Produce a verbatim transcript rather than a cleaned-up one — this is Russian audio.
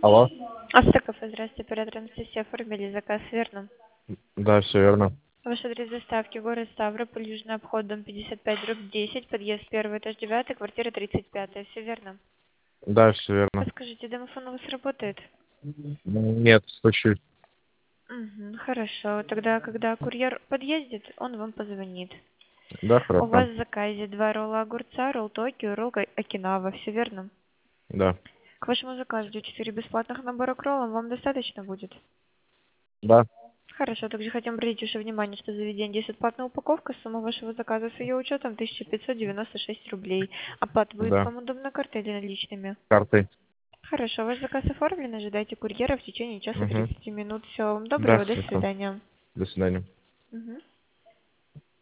Алло? Астаков, здравствуйте, оператор Анастасия, оформили заказ, верно? Да, все верно. Ваш адрес доставки, город Ставрополь, Южный обход, дом пятьдесят пять, дробь десять, подъезд первый, этаж девятый, квартира тридцать пять, все верно? Да, все верно. Подскажите, домофон у вас работает? Нет, случай. Угу, хорошо, тогда, когда курьер подъедет, он вам позвонит. Да, У вас хорошо. в заказе два ролла огурца, ролл Токио, ролл Окинава, все верно? Да. К вашему заказу идет четыре бесплатных набора к роллам, вам достаточно будет? Да. Хорошо, также хотим обратить ваше внимание, что заведение есть бесплатная упаковка, сумма вашего заказа с ее учетом тысяча пятьсот девяносто шесть рублей. Оплата будет Да. вам удобно картой или наличными? Картой. Хорошо, ваш заказ оформлен, ожидайте курьера в течение часа Угу. тридцати минут. Всего вам Да, доброго, до все. свидания. До свидания. Мгм.